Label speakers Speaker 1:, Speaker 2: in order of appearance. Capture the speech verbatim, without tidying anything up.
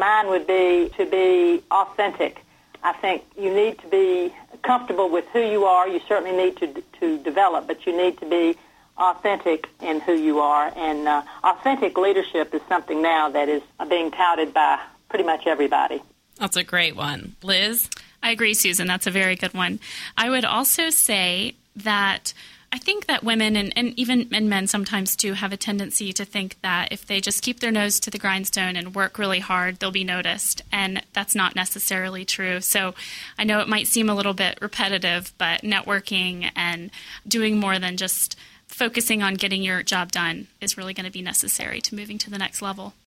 Speaker 1: mine would be to be authentic. I think you need to be comfortable with who you are. You certainly need to to develop, but you need to be authentic in who you are. And uh, authentic leadership is something now that is being touted by pretty much everybody.
Speaker 2: That's a great one. Liz?
Speaker 3: I agree, Susan. That's a very good one. I would also say that I think that women and, and even and men sometimes too have a tendency to think that if they just keep their nose to the grindstone and work really hard, they'll be noticed. And that's not necessarily true. So I know it might seem a little bit repetitive, but networking and doing more than just focusing on getting your job done is really going to be necessary to moving to the next level.